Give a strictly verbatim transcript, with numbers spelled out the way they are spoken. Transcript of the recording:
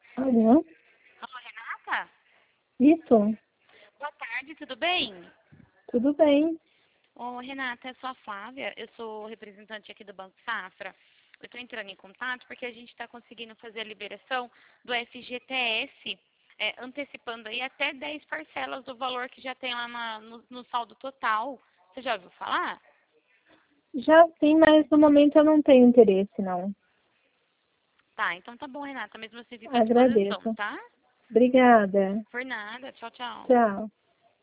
Alô? Alô, Renata? Isso? Boa tarde, tudo bem? Tudo bem? Ô, Renata, eu sou a Flávia, eu sou representante aqui do Banco Safra. Eu estou entrando em contato porque a gente está conseguindo fazer a liberação do F G T S, é, antecipando aí até dez parcelas do valor que já tem lá na- no, no saldo total. Você já ouviu falar? Já sim, mas no momento eu não tenho interesse, não. Tá, então tá bom, Renata, mesmo assim fico à disposição, Agradeço. tá? Obrigada. Por nada, tchau, tchau. Tchau.